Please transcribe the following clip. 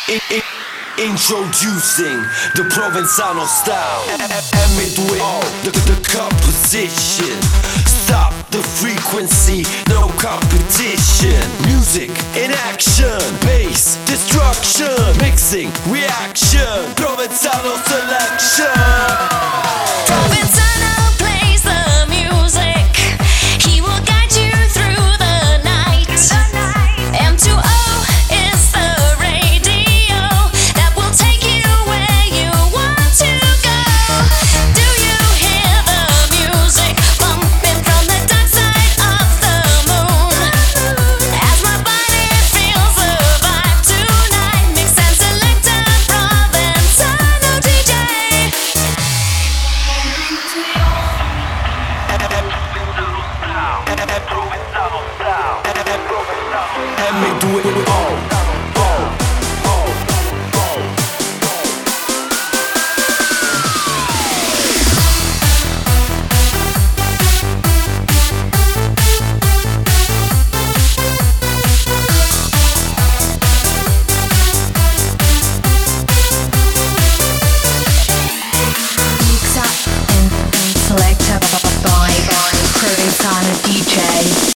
Introducing the Provenzano style. M2O, the composition. Stop the frequency, no competition. Music in action, bass, destruction. Mixing, reaction, Provenzano selection.